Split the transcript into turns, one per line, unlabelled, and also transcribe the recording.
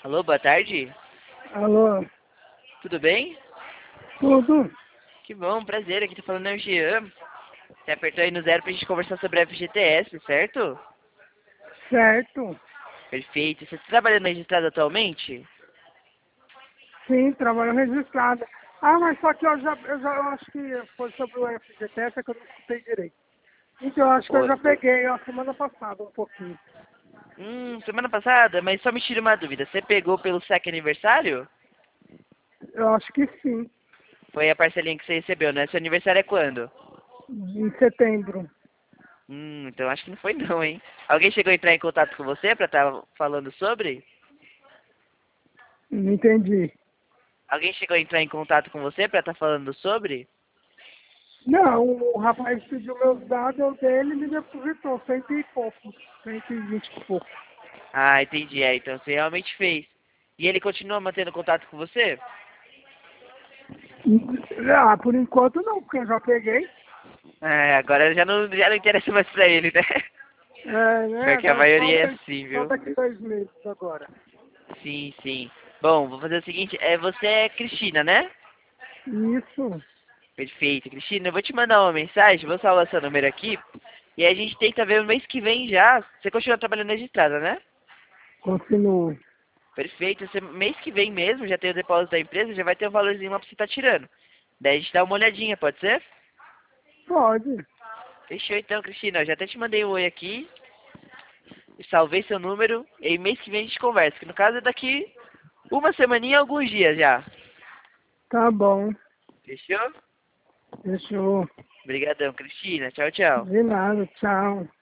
Alô, boa tarde.
Alô,
Tudo bem?
tudo
Que bom, prazer. Aqui tá falando é o Jean. Você apertou aí no zero pra gente conversar sobre a FGTS, certo?
certo?
Perfeito. Você tá trabalhando registrado atualmente?
Sim, trabalho registrado. Ah, mas só que eu acho que foi sobre o FGTS que eu não escutei direito. Então eu acho que eu
Oi.
já peguei a semana passada um pouquinho.
Semana passada, mas só me tira uma dúvida. Você pegou pelo SEC aniversário?
Eu acho que sim,
Foi a parcelinha que você recebeu, né? Seu aniversário é quando?
em setembro.
Então acho que não foi não, hein? Alguém chegou a entrar em contato com você pra estar falando sobre?
Não entendi.
Alguém chegou a entrar em contato com você pra estar falando sobre?
Não, o rapaz pediu meus dados, eu dele e me depositou, cento e pouco, 120 e pouco.
Ah, entendi. Então você realmente fez. E ele continua mantendo contato com você?
Ah, por enquanto não, porque eu já peguei.
Agora já não interessa mais pra ele, né?
É, né?
Porque a
Agora
maioria é assim,
só
viu?
daqui 2 meses agora.
Sim, sim. Bom, vou fazer o seguinte, você é Cristina, né?
Isso,
Perfeito, Cristina, eu vou te mandar uma mensagem, vou salvar seu número aqui, e a gente tenta ver no mês que vem já. Você continua trabalhando registrada, né?
continuo.
Perfeito, mês que vem mesmo, já tem o depósito da empresa, já vai ter um valorzinho lá pra você estar tirando. Daí a gente dá uma olhadinha, pode ser?
Pode.
Fechou então, Cristina, eu já até te mandei um oi aqui, salvei seu número, e mês que vem a gente conversa, que no caso é daqui uma semaninha e alguns dias já.
Tá bom.
Fechou?
Fechou.
Obrigadão, Cristina. Tchau, tchau.
De nada. Tchau.